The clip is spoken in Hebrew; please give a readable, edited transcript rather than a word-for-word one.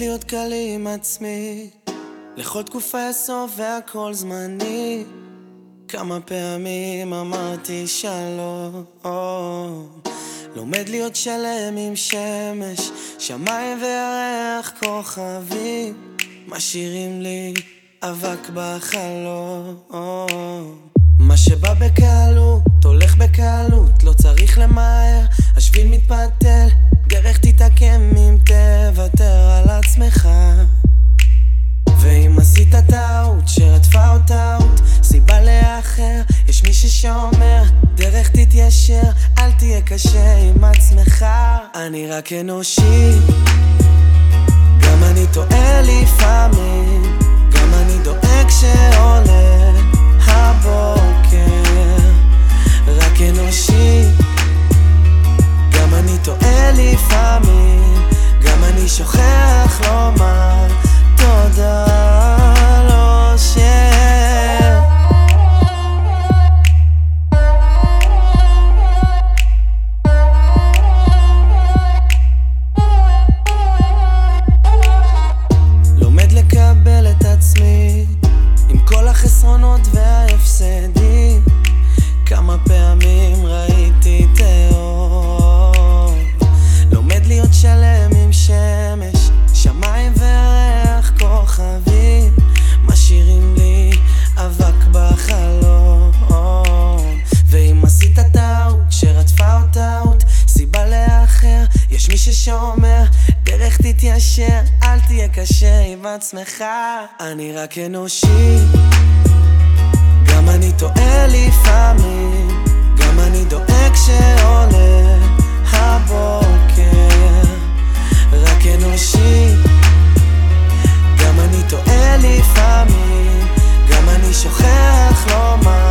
להיות קל עם עצמי, לכל תקופה יסוף והכל זמני. כמה פעמים אמרתי שלום, לומד להיות שלם עם שמש, שמיים וירח כוכבים, משאירים לי אבק בחלום. מה שבא בקלות, הולך בקלות, לא צריך למהר, השביל מתפתל, דרך תתעקם אם תוותר על עצמך. ואם עשית טעות שרדפה או טעות, סיבה לאחר, יש מי ששומר, דרך תתיישר, אל תהיה קשה עם עצמך. אני רק אנושי, גם אני טועה לפעמים, גם אני דואג שעולה הבוקר. רק אנושי, גם אני טועה לפעמים, גם אני שוכח לומר תודה על אושר. לומד לקבל את עצמי עם כל החסרונות וההפסדים. כמה פעמים ראיתי תאור, לומד להיות שלם עם שמש, שמיים וירח כוכבים, משאירים לי אבק בחלום. ואם עשית טעות שרדפה או טעות, סיבה לאחר, יש מי ששומר, דרך תתיישר, אל תהיה קשה עם עצמך. אני רק אנושי, גם אני טועה לפעמים, גם אני דואג שעולה הבוקר. רק אנושי, גם אני טועה לפעמים, גם אני שוכח לומר